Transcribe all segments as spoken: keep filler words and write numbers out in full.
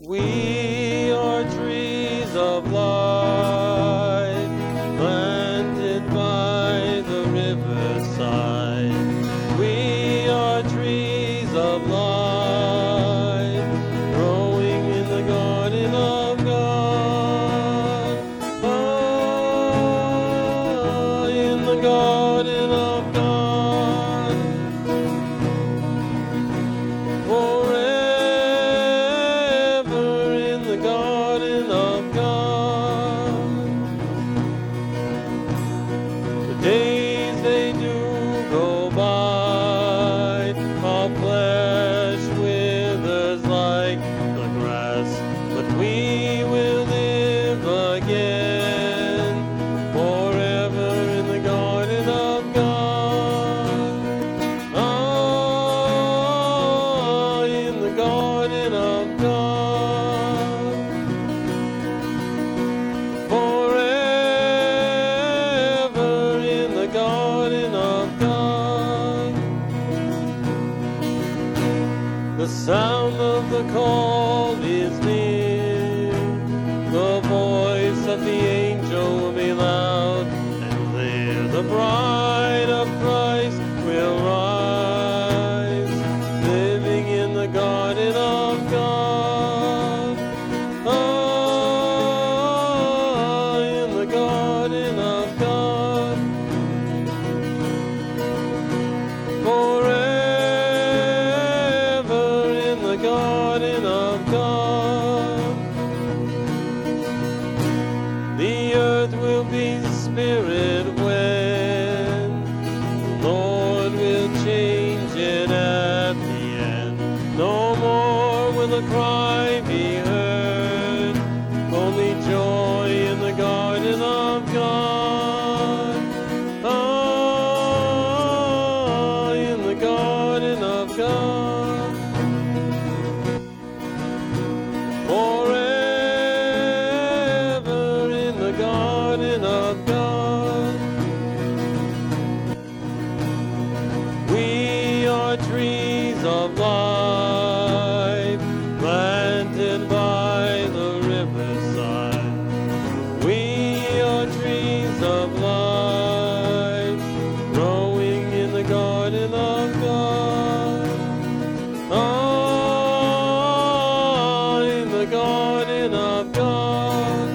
We are trees of life, planted by the riverside. We are trees of life, growing in the garden of God. Ah, in the garden of God. Forever in the garden of God. The days they do go by, our flesh withers like the grass, but we will live again forever in the garden of God. Ah, in the garden of God. Forever in the garden of God. The sound of the call is near. The voice of the angel will be loud and clear. The bride of Christ will rise, living in the garden of God. Ah, in the garden of God. Forever in the garden of God. The earth will be spirit when the Lord will change it at the end. No more will a cry be heard, only joy in the garden of God. Ah, in the garden of God. Forever in the garden of God. We are trees of life, planted by the riverside. We are trees of life, growing in the garden of God. Ah, in the garden of God.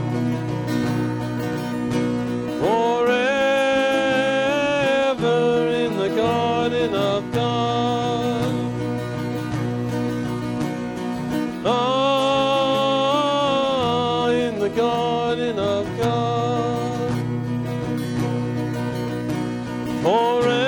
Forever in the garden of God. Ah, in the garden of God. Forever.